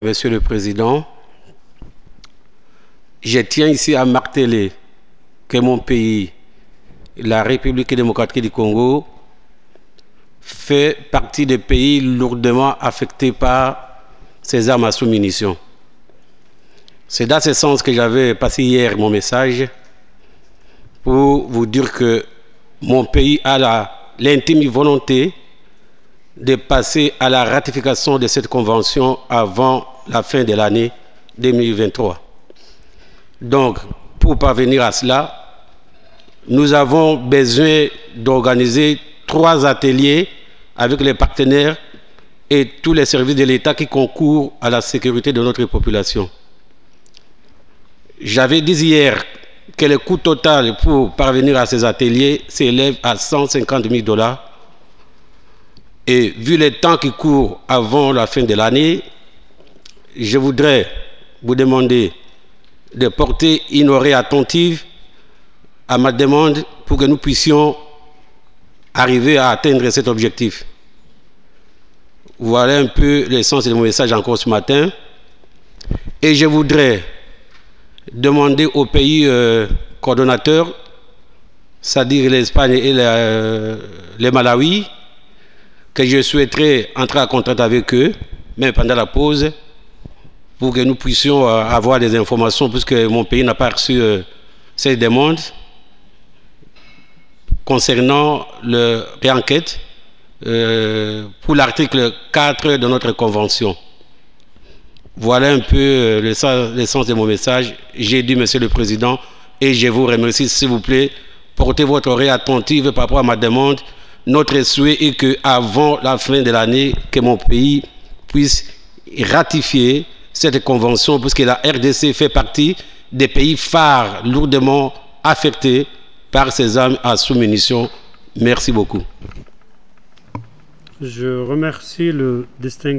Monsieur le Président, je tiens ici à marteler que mon pays, la République démocratique du Congo, fait partie des pays lourdement affectés par ces armes à sous-munitions. C'est dans ce sens que j'avais passé hier mon message pour vous dire que mon pays a l'intime volonté de passer à la ratification de cette convention avant la fin de l'année 2023. Donc, pour parvenir à cela, nous avons besoin d'organiser 3 ateliers avec les partenaires et tous les services de l'État qui concourent à la sécurité de notre population. J'avais dit hier que le coût total pour parvenir à ces ateliers s'élève à 150 000 $. Et vu le temps qui court avant la fin de l'année, je voudrais vous demander de porter une oreille attentive à ma demande pour que nous puissions arriver à atteindre cet objectif. Voilà un peu l'essence de mon message encore ce matin. Et je voudrais demander aux pays coordonnateurs, c'est-à-dire l'Espagne et le Malawi, que je souhaiterais entrer en contact avec eux, même pendant la pause, pour que nous puissions avoir des informations, puisque mon pays n'a pas reçu ces demandes concernant la réenquête pour l'article 4 de notre convention. Voilà un peu le sens de mon message. J'ai dit, Monsieur le Président, et je vous remercie, s'il vous plaît, portez votre oreille attentive par rapport à ma demande. Notre souhait est qu'avant la fin de l'année, que mon pays puisse ratifier cette convention, puisque la RDC fait partie des pays phares lourdement affectés par ces armes à sous-munitions. Merci beaucoup. Je remercie le distingué